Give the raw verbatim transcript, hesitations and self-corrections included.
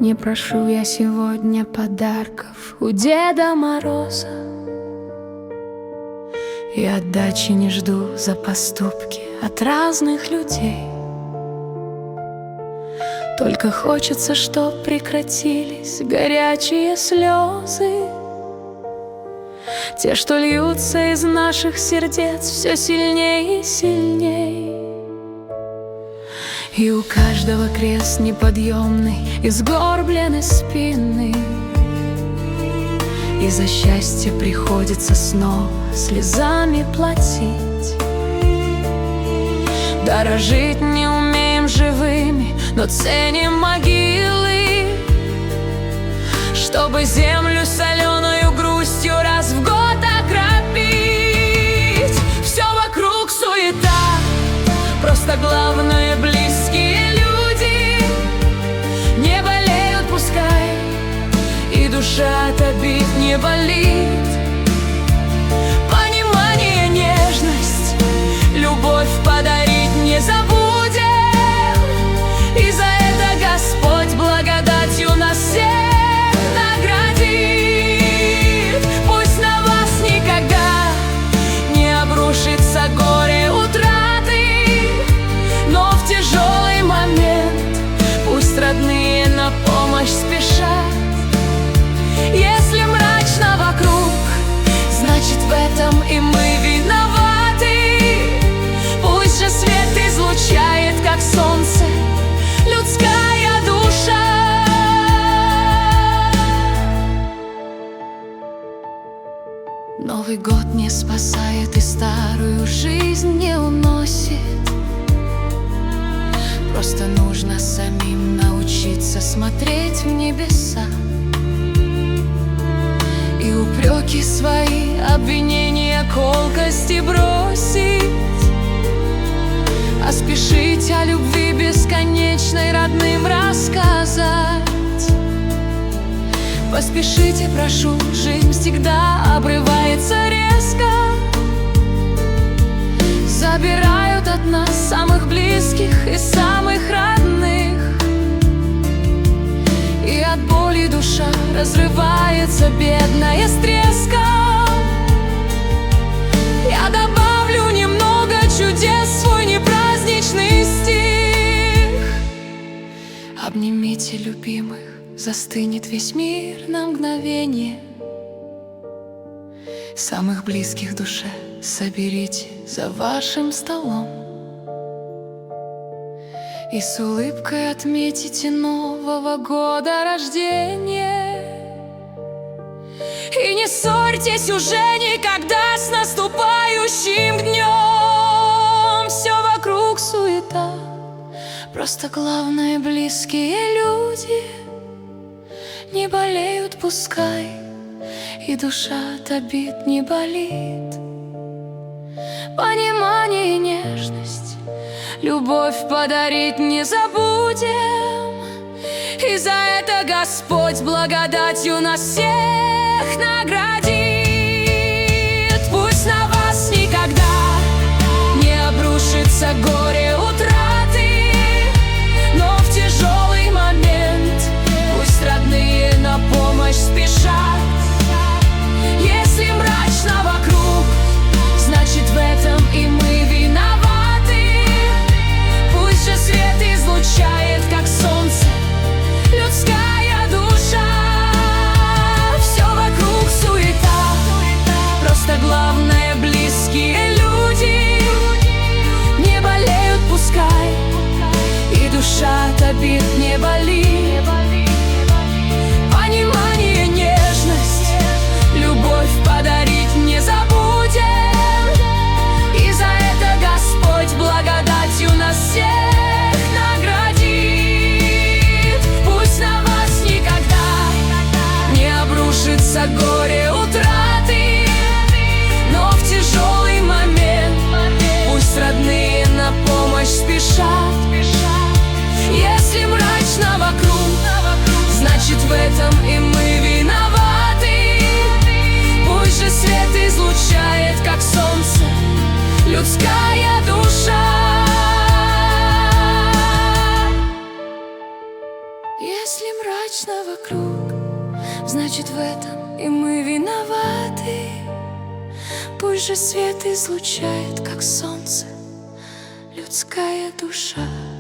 не прошу я сегодня подарков у Деда Мороза, и отдачи не жду за поступки от разных людей. Только хочется, чтоб прекратились горячие слезы, те, что льются из наших сердец все сильнее и сильнее. И у каждого крест неподъемный и сгорблены спины, и за счастье приходится снова слезами платить. Дорожить не умеем живыми, но ценим могилы, чтобы землю соленою грустью раз в год окропить. Все вокруг суета, просто главное близкие люди. Не болеют пускай, и душа от обид не болит. Понимание, нежность, любовь подарить не забудем, и за это Господь благодатью нас всех наградит. Пусть на вас никогда не обрушится горе утраты, но в тяжелый момент пусть родные на помощь спешат. Если мрачно вокруг, значит в этом и мы виноваты. Пусть же свет излучает, как солнце, людская душа. Новый год не спасает и старую жизнь не уносит. Просто нужно самим научиться смотреть в небеса и упреки свои, обвинения, колкости бросить, а спешить о любви бесконечной родным рассказать. Поспешите, прошу, жизнь всегда обрывается резко. Забирают от нас самых близких и самых родных, и от боли душа разрывается, бедная, с треском. Я добавлю немного чудес в свой непраздничный стих. Обнимите любимых, застынет весь мир на мгновение. Самых близких душе соберите за вашим столом, и с улыбкой отметите нового года рождения. И не ссорьтесь уже никогда с наступающим днем. Все вокруг суета, просто главное близкие люди. Не болеют пускай, и душа от обид не болит. Понимание и нежность, любовь подарить не забудем, и за это Господь благодатью нас всех наградит. Пусть на вас никогда не обрушится горе утраты, но в тяжелый момент пусть родные на помощь спешат. Если мрачно вокруг, значит в этом и мы виноваты. Пусть же свет излучает, как солнце, людская душа. Все вокруг суета, просто главное близкие люди. Не болеют пускай, и душа от обид не болит. Понимание, нежность, любовь подарить не забудем, и за это Господь благодатью нас всех наградит. Пусть на вас никогда не обрушится горе утраты, но в тяжелый момент пусть родные на помощь спешат. Если мрачно вокруг, значит в этом и мы виноваты. Пусть же свет излучает, как солнце, людская душа. Если мрачно значит, в этом и мы виноваты. Пусть же свет излучает, как солнце, людская душа.